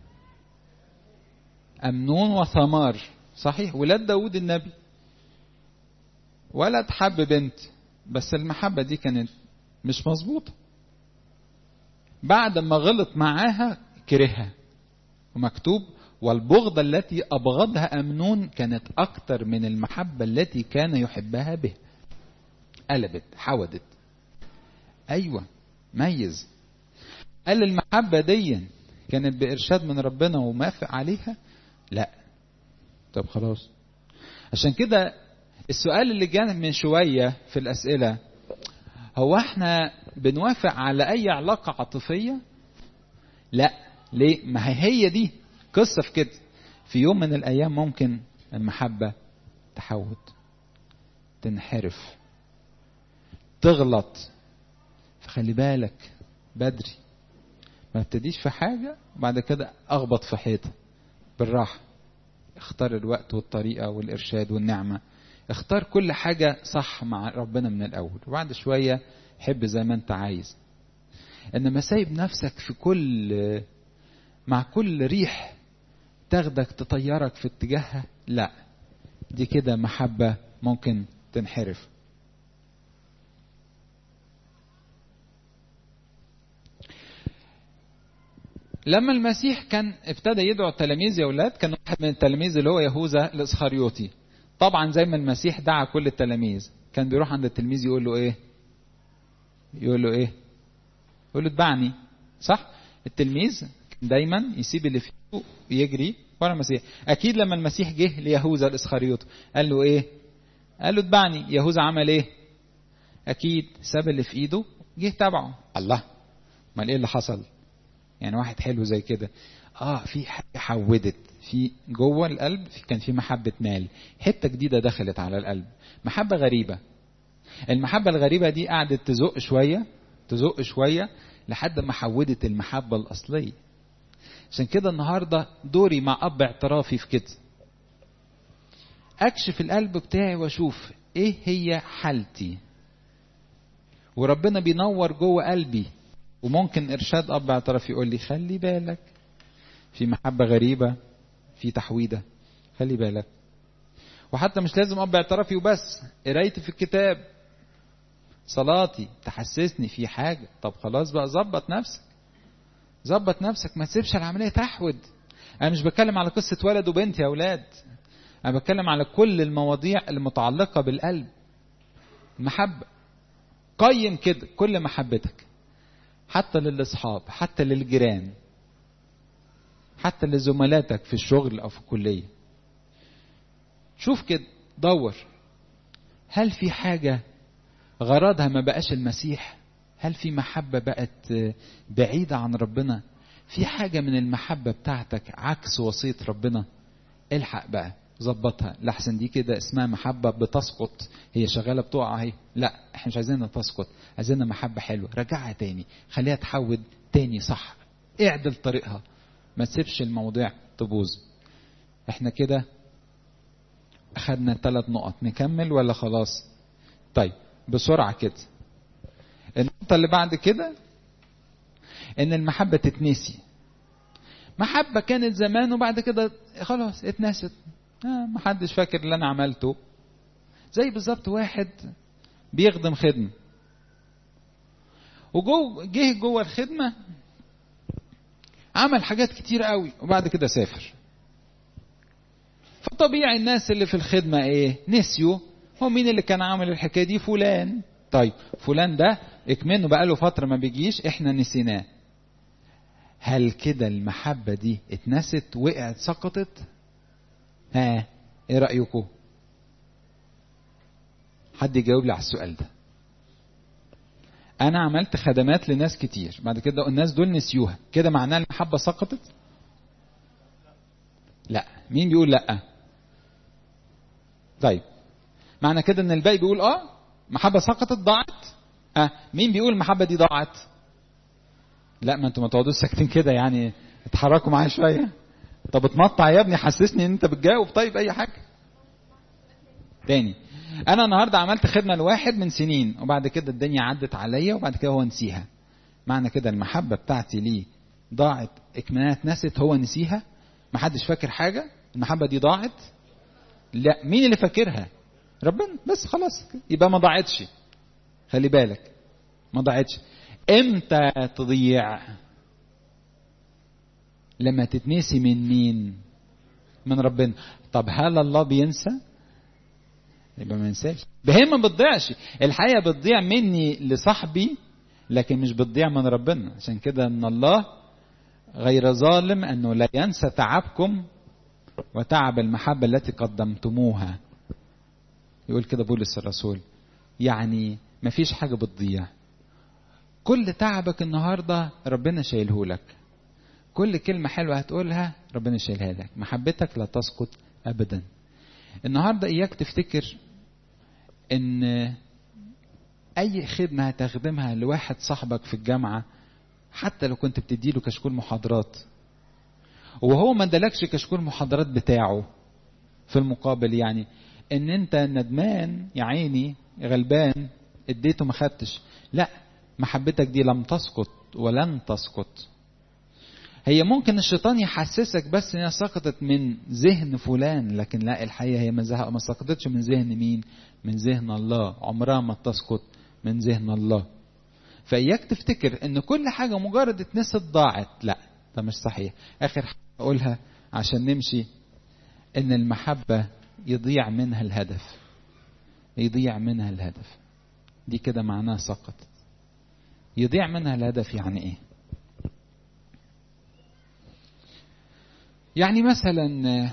أمنون وثمار، صحيح، ولاد داود النبي. ولد حب بنت بس المحبة دي كانت مش مظبوطة. بعد ما غلط معاها كرهها، ومكتوب والبغضة التي أبغضها أمنون كانت أكتر من المحبة التي كان يحبها به. قلبت، حودت. أيوة، ميز. قال المحبة دي كانت بإرشاد من ربنا ومافق عليها؟ لا. طب خلاص. عشان كده السؤال اللي جاء من شوية في الأسئلة، هو احنا بنوافق على أي علاقة عاطفية؟ لا. ليه؟ ما هي هي دي قصة في كده. في يوم من الأيام ممكن المحبة تحود، تنحرف، تغلط. فخلي بالك بدري، ما ابتديش في حاجة وبعد كده أغبط في حيطة. بالراحة، اختار الوقت والطريقة والإرشاد والنعمة. اختار كل حاجة صح مع ربنا من الأول، وبعد شوية حب زي ما انت عايز. انما سايب نفسك في كل مع كل ريح تاخدك تطيرك في اتجاهها، لا، دي كده محبة ممكن تنحرف. لما المسيح كان ابتدى يدعو التلاميذ يا اولاد، كان واحد من التلاميذ اللي هو يهوذا الاسخريوطي. طبعا زي ما المسيح دعا كل التلاميذ، كان بيروح عند التلميذ يقول له ايه؟ يقول له ايه؟ يقول له اتبعني، صح؟ التلميذ دايما يسيب اللي فيه ويجري ورا المسيح. اكيد لما المسيح جه ليهوذا الاسخريوطي قال له ايه؟ قال له اتبعني. يهوذا عمل ايه؟ اكيد ساب اللي في ايده جه تبعه. الله، امال ايه اللي حصل؟ يعني واحد حلو زي كده، اه في حاجه حودت في جوه القلب، كان في محبه مال، حته جديده دخلت على القلب، محبه غريبه. المحبه الغريبه دي قعدت تزق شويه تزق شويه لحد ما حودت المحبه الاصليه. عشان كده النهارده دوري مع اب اعترافي في كده، اكشف القلب بتاعي واشوف ايه هي حالتي، وربنا بينور جوه قلبي. وممكن ارشاد اب اعتراف يقول لي خلي بالك في محبه غريبه، في تحويده، خلي بالك. وحتى مش لازم اب اعترافي وبس، قرايتي في الكتاب، صلاتي تحسسني في حاجه. طب خلاص بقى، ظبط نفسك ظبط نفسك، ما تسيبش العمليه تحود. انا مش بتكلم على قصه ولد وبنت يا اولاد، انا بتكلم على كل المواضيع المتعلقه بالقلب. المحبه، قيم كده كل محبتك، حتى للاصحاب، حتى للجيران، حتى لزملاتك في الشغل او في الكليه. شوف كده، دور، هل في حاجه غرضها ما بقاش المسيح؟ هل في محبه بقت بعيده عن ربنا؟ في حاجه من المحبه بتاعتك عكس وصيه ربنا؟ الحق بقى ظبطها، لحسن دي كده اسمها محبه بتسقط، هي شغاله بتقع اهي. لا، احنا مش عايزينها تسقط، عايزينها محبه حلوه. رجعها تاني، خليها تحود تاني، صح، اعدل طريقها، ما تسيبش المواضيع تبوظ. احنا كده اخدنا ثلاث نقط، نكمل ولا خلاص؟ طيب بسرعه كده. النقطه اللي بعد كده ان المحبه تتنسي. محبه كانت زمان وبعد كده خلاص اتنست، آه محدش فاكر اللي انا عملته. زي بالظبط واحد بيخدم خدمه، وجو جه جوه الخدمه عمل حاجات كتير قوي وبعد كده سافر. فطبيعي الناس اللي في الخدمه ايه؟ نسيوا هو مين اللي كان عامل الحكايه دي؟ فلان. طيب فلان ده اكمنه بقاله فتره ما بيجيش، احنا نسيناه. هل كده المحبه دي اتنست، وقعت، سقطت؟ ها ايه رايكم؟ حد يجاوب لي على السؤال ده. انا عملت خدمات لناس كتير، بعد كده الناس دول نسيوها، كده معناه المحبه سقطت؟ لا. مين بيقول لا؟ طيب معنى كده ان الباقي بيقول اه محبه سقطت، ضاعت. اه مين بيقول المحبه دي ضاعت؟ لا، ما انتوا ما تقعدوش ساكتين كده، يعني اتحركوا معايا شويه. طب اتمطع يا ابني، حسسني ان انت بتجاوب. طيب اي حاجة تاني. انا النهاردة عملت خدمة لواحد من سنين، وبعد كده الدنيا عدت عليا، وبعد كده هو نسيها. معنى كده المحبة بتاعتي ليه ضاعت، اكمنها اتنست، هو نسيها، محدش فاكر حاجة، المحبة دي ضاعت؟ لا. مين اللي فاكرها؟ ربنا. بس خلاص يبقى ما ضاعتش. خلي بالك ما ضاعتش. امتى تضيع؟ لما تتنسي من مين؟ من ربنا. طب هل الله بينسى؟ يبقى ما ينساش. بهي ما بتضيعش. الحقيقة بتضيع مني لصاحبي، لكن مش بتضيع من ربنا. عشان كده ان الله غير ظالم انه لا ينسى تعبكم وتعب المحبة التي قدمتموها. يقول كده بولس الرسول. يعني ما فيش حاجة بتضيع. كل تعبك النهاردة ربنا شايله لك. كل كلمة حلوة هتقولها ربنا شايلها لك. محبتك لا تسقط أبدا. النهاردة إياك تفتكر إن أي خدمة هتخدمها لواحد صاحبك في الجامعة، حتى لو كنت بتديله كشكول محاضرات وهو ما ادالكش كشكول محاضرات بتاعه في المقابل، يعني ان انت ندمان يا عيني غلبان اديته ما خدتش. لا، محبتك دي لم تسقط ولن تسقط. هي ممكن الشيطان يحسسك بس انها سقطت من ذهن فلان، لكن لا، الحقيقة هي ما سقطتش من ذهن مين؟ من ذهن الله. عمرها ما تسقط من ذهن الله. فإياك تفتكر ان كل حاجة مجرد اتنست ضاعت. لا، ده مش صحيح. اخر حاجة اقولها عشان نمشي، ان المحبة يضيع منها الهدف. يضيع منها الهدف دي كده معناها سقطت. يضيع منها الهدف يعني ايه؟ يعني مثلا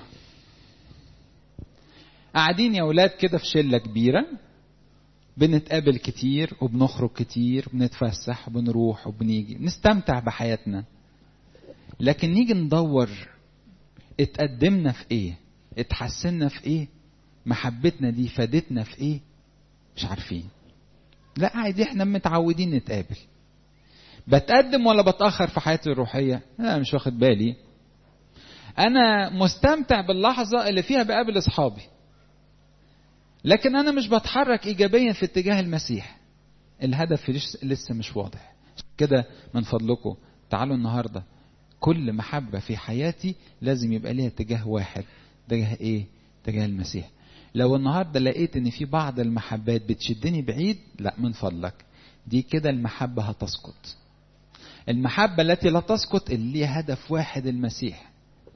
قاعدين يا اولاد كده في شلة كبيرة، بنتقابل كتير وبنخرج كتير، بنتفسح وبنروح وبنيجي، نستمتع بحياتنا، لكن نيجي ندور اتقدمنا في ايه؟ اتحسننا في ايه؟ محبتنا دي فادتنا في ايه؟ مش عارفين. لا، عادي، احنا متعودين نتقابل. بتقدم ولا بتأخر في حياتي الروحية؟ انا مش واخد بالي. انا مستمتع باللحظة اللي فيها بقابل اصحابي، لكن انا مش بتحرك ايجابيا في اتجاه المسيح. الهدف لسه مش واضح. كده من فضلكم تعالوا النهاردة كل محبة في حياتي لازم يبقى ليها اتجاه واحد. اتجاه ايه؟ اتجاه المسيح. لو النهاردة لقيت ان في بعض المحبات بتشدني بعيد، لا، من فضلك دي كده المحبة هتسقط. المحبة التي لا تسقط اللي ليها هدف واحد، المسيح.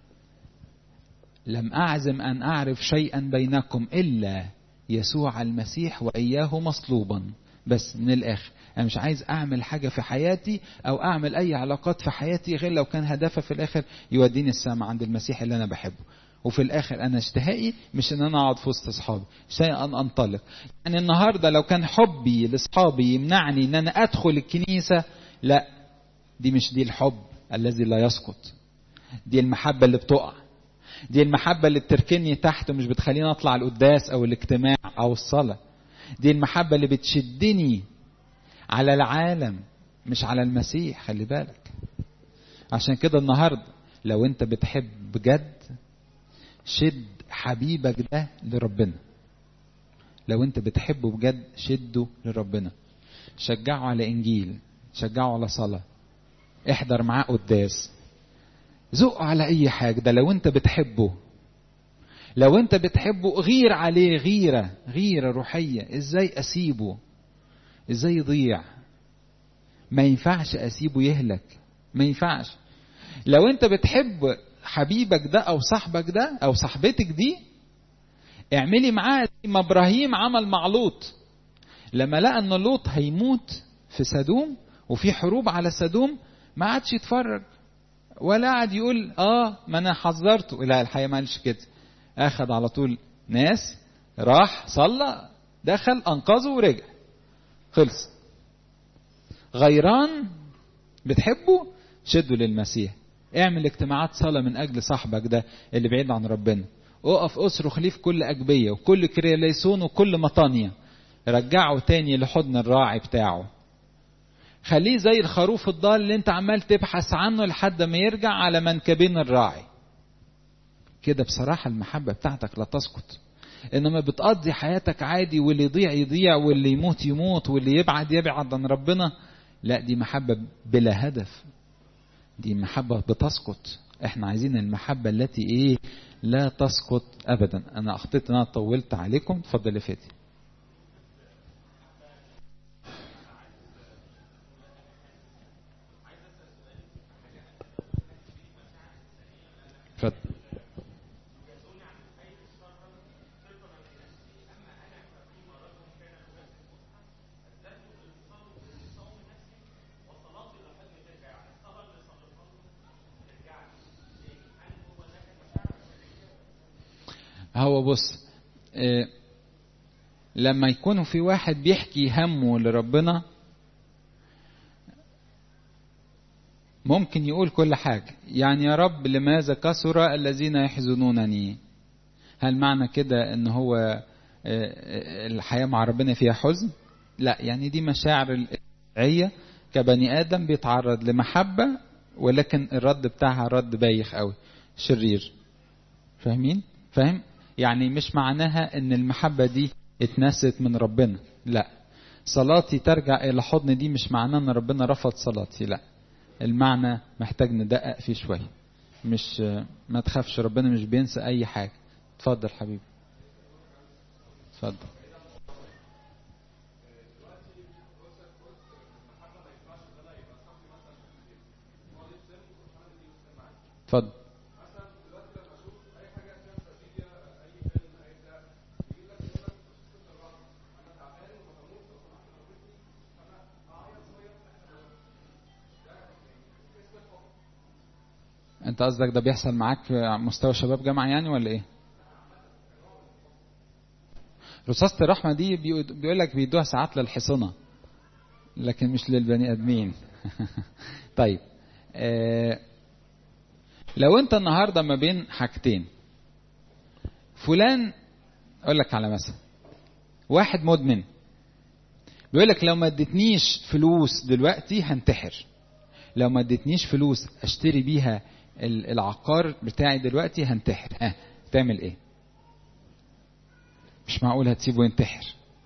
لم أعزم أن أعرف شيئا بينكم إلا يسوع المسيح وإياه مصلوبا. بس من الآخر أنا مش عايز أعمل حاجة في حياتي أو أعمل أي علاقات في حياتي غير لو كان هدفها في الآخر يوديني السماء عند المسيح اللي أنا بحبه. وفي الآخر أنا اشتهائي مش أن أنا أقعد في وسط أصحابي، اشتهائي أن أنطلق. يعني النهاردة لو كان حبي لأصحابي يمنعني أن أنا أدخل الكنيسة، لا، دي مش دي الحب الذي لا يسقط. دي المحبة اللي بتقع. دي المحبة اللي بتركني تحت ومش بتخليني أطلع القداس أو الاجتماع أو الصلاة. دي المحبة اللي بتشدني على العالم مش على المسيح. خلي بالك. عشان كده النهاردة لو أنت بتحب بجد، شد حبيبك ده لربنا. لو أنت بتحبه بجد شده لربنا. شجعه على إنجيل، شجعه على صلاة، احضر معاه قداس، زقه على أي حاجة. ده لو أنت بتحبه. لو أنت بتحبه غير عليه غيرة، غيرة روحية. إزاي أسيبه؟ إزاي يضيع؟ ما ينفعش أسيبه يهلك، ما ينفعش. لو أنت بتحب حبيبك ده أو صاحبك ده أو صاحبتك دي، اعملي معاه زي ما إبراهيم عمل مع لوط. لما لقى أن لوط هيموت في سدوم وفي حروب على سدوم، ما عادش يتفرج ولا قعد يقول اه ما انا حذرته. لا، الحقيقه ما قالش كده. اخذ على طول ناس، راح صلى، دخل انقذه ورجع، خلص. غيران بتحبه شده للمسيح. اعمل اجتماعات صلاة من اجل صاحبك ده اللي بعيد عن ربنا. اقف اصرخ ليه في كل اجبية وكل كرياليسون وكل مطانية. رجعه تاني لحضن الراعي بتاعه. خليه زي الخروف الضال اللي انت عمال تبحث عنه لحد ما يرجع على منكبين الراعي. كده بصراحة المحبة بتاعتك لا تسقط. انما بتقضي حياتك عادي، واللي يضيع يضيع، واللي يموت يموت، واللي يبعد يبعد عن ربنا، لا دي محبة بلا هدف، دي محبة بتسقط. احنا عايزين المحبة التي ايه لا تسقط ابدا. انا اخطيت ان انا طولت عليكم، اتفضل يا فادي. اتفضل. هو بص، إيه لما يكون في واحد بيحكي همه لربنا ممكن يقول كل حاجة، يعني يا رب لماذا كثر الذين يحزنونني؟ هل معنى كده ان هو الحياة مع ربنا فيها حزن؟ لا، يعني دي مشاعر الطبيعية كبني آدم بيتعرض لمحبة، ولكن الرد بتاعها رد بايخ قوي شرير. فاهمين؟ فاهم؟ يعني مش معناها ان المحبة دي اتنست من ربنا، لا. صلاتي ترجع الى حضن دي مش معناه ان ربنا رفض صلاتي، لا. المعنى محتاج ندقق فيه شوية. مش ما تخافش، ربنا مش بينسى اي حاجة. اتفضل حبيبي، اتفضل. اتفضل. انت قصدك ده بيحصل معاك في مستوى شباب جامعة يعني ولا ايه؟ رصاصة الرحمة دي بيقول لك بيدوها ساعات للحصنة لكن مش للبني ادمين. طيب، اه لو انت النهاردة ما بين حاجتين، فلان اقول لك على مثلا واحد مدمن بيقول لك لو ما ادتنيش فلوس دلوقتي هنتحر، لو ما ادتنيش فلوس اشتري بيها العقار بتاعي دلوقتي هنتحر. ها تعمل ايه؟ مش معقول هتسيبه ينتحر،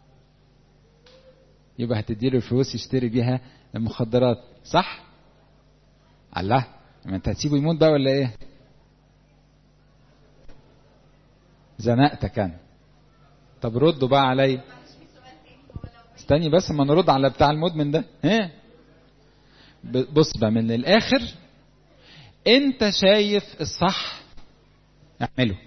يبقى هتديله الفلوس يشتري بيها المخدرات، صح؟ الله، ما انت هتسيبه يموت بقى ولا ايه؟ زنقتك انا. طب ردوا بقى علي. استني بس ما نرد على بتاع المدمن ده. ها بص بقى من الاخر، انت شايف الصح اعمله.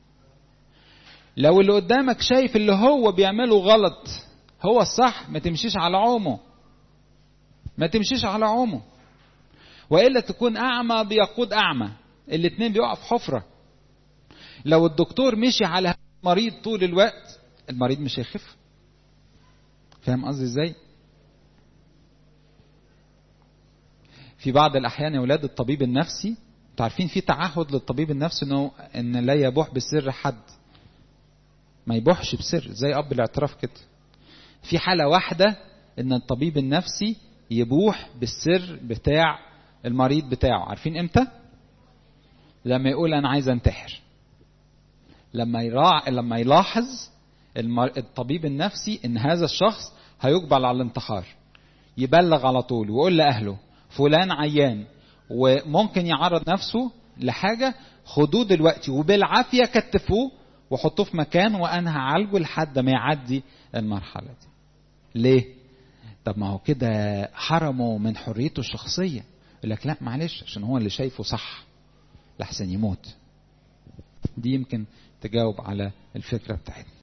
لو اللي قدامك شايف اللي هو بيعمله غلط هو الصح، ما تمشيش على عومه، ما تمشيش على عومه، وإلا تكون أعمى بيقود أعمى، الاتنين بيقع في حفرة. لو الدكتور مشي على المريض طول الوقت المريض مش هيخف. فاهم قصدي ازاي؟ في بعض الأحيان يا ولاد الطبيب النفسي، تعرفين في تعهد للطبيب النفسي انه ان لا يبوح بسر حد، ما يبوحش بسر، زي اب الاعتراف كده. في حالة واحدة ان الطبيب النفسي يبوح بالسر بتاع المريض بتاعه، عارفين امتى؟ لما يقول انا عايز انتحر، لما يراع لما يلاحظ الطبيب النفسي ان هذا الشخص هيقبل على الانتحار، يبلغ على طول ويقول لاهله فلان عيان وممكن يعرض نفسه لحاجة، خدوه دلوقتي وبالعافية كتفوه وحطوه في مكان وانا هعالجه لحد ما يعدي المرحلة دي. ليه؟ طب ما هو كده حرمه من حريته الشخصية. يقول لك لا معلش عشان هو اللي شايفه صح لحسن يموت. دي يمكن تجاوب على الفكرة بتاعتنا.